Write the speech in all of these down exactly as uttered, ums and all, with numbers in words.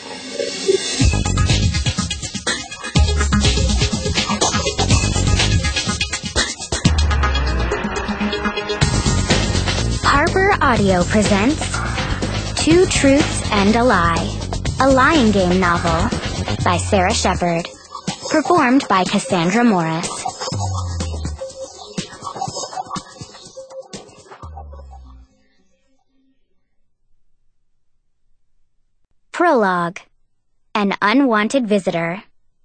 Harper Audio presents Two Truths and a Lie, a Lying Game novel by Sarah Shepard, performed by Cassandra Morris. Prologue. An Unwanted Visitor.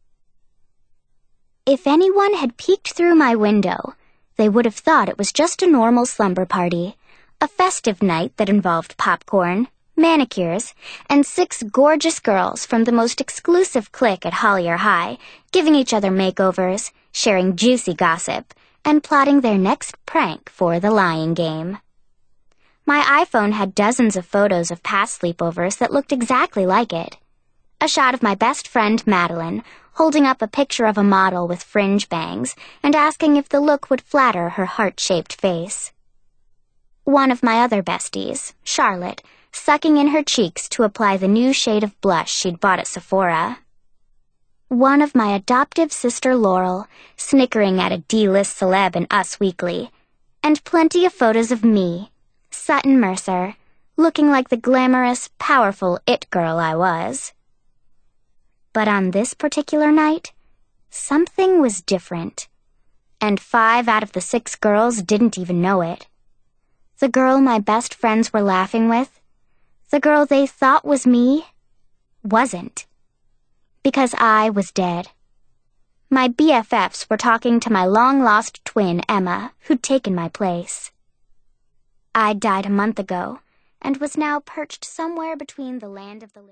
If anyone had peeked through my window, they would have thought it was just a normal slumber party, a festive night that involved popcorn, manicures, and six gorgeous girls from the most exclusive clique at Hollier High, giving each other makeovers, sharing juicy gossip, and plotting their next prank for the lying game. My iPhone had dozens of photos of past sleepovers that looked exactly like it. A shot of my best friend Madeline, holding up a picture of a model with fringe bangs and asking if the look would flatter her heart-shaped face. One of my other besties, Charlotte, sucking in her cheeks to apply the new shade of blush she'd bought at Sephora. One of my adoptive sister Laurel, snickering at a D-list celeb in Us Weekly. And plenty of photos of me, Sutton Mercer, looking like the glamorous, powerful it girl I was. But on this particular night, something was different. And five out of the six girls didn't even know it. The girl my best friends were laughing with, the girl they thought was me, wasn't. Because I was dead. My B F Fs were talking to my long-lost twin, Emma, who'd taken my place. I'd died a month ago, and was now perched somewhere between the land of the living.